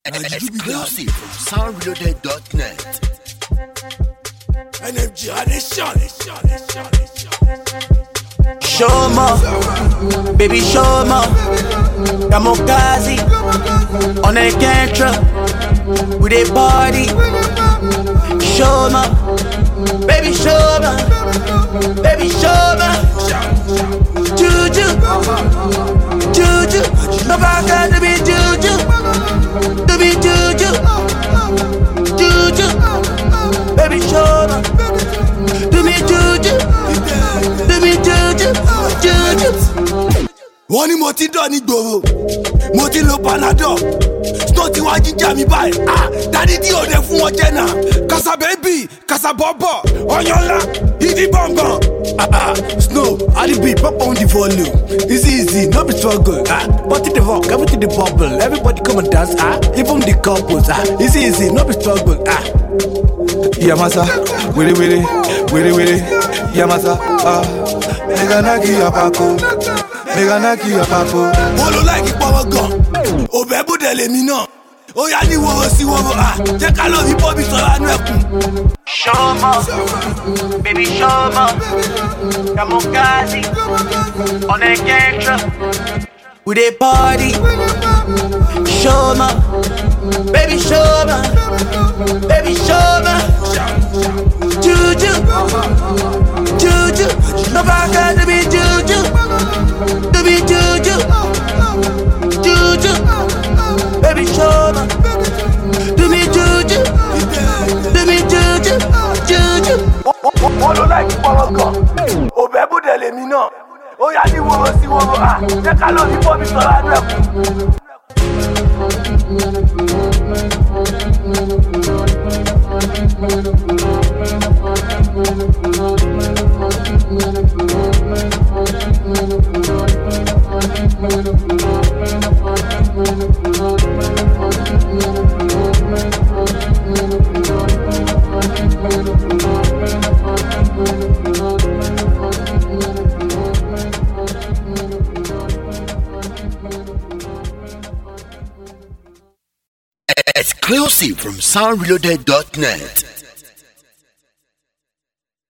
Exclusive from soundreloaded.net. NMG Nation. Show more, baby, show more. Kamokazi on a cantra with a party. Show more, baby, show more, baby, show more. Juju, juju, no baka to be juju, to be juju, juju, baby, show more, to be juju, to be juju, juju. Wọ́n ní mo ti dán ní gbòòrò, mo ti lo Panadol, tó ti wá jíjà mi báyìí. Dádì tí ò dé fún wọn jẹ́ náà. Kasa baby, kasa bọ́bọ̀, ọyàn ńlá, ìdí bọ̀m̀bọ̀n. Snow, Ali pop on the volume. It's easy, no be struggle. Party the rock, everything the bubble. Everybody come and dance. Even the couples. It's easy, no be struggle. Yamasa, willy, Yamasa. Meganaki apako, Meganaki apako. Mo lo like pọ́wọ́ gan, òbẹ́ bùdẹ̀ lèmi náà. Ó yá ní wọ́rọ̀ sí wọ́rọ̀, jẹ́ ká lọ hip hop sọ̀rọ̀ àánú ẹ̀kún. Show more, baby, show more. Kamokazi on a cantra with a party. Show more, baby, show more, baby, show more. Juju, juju, no baka to be juju, to be juju, juju, baby, show more, to be juju, to be juju, juju. Mo lo like pọ́wọ́ gan, òbẹ́ bùdẹ̀ lèmi náà. Ó yá ní wọ́rọ̀ sí wọ́rọ̀, jẹ́ ká lọ hip hop sọ̀rọ̀ àánú ẹ̀kún. Exclusive from soundreloaded.net.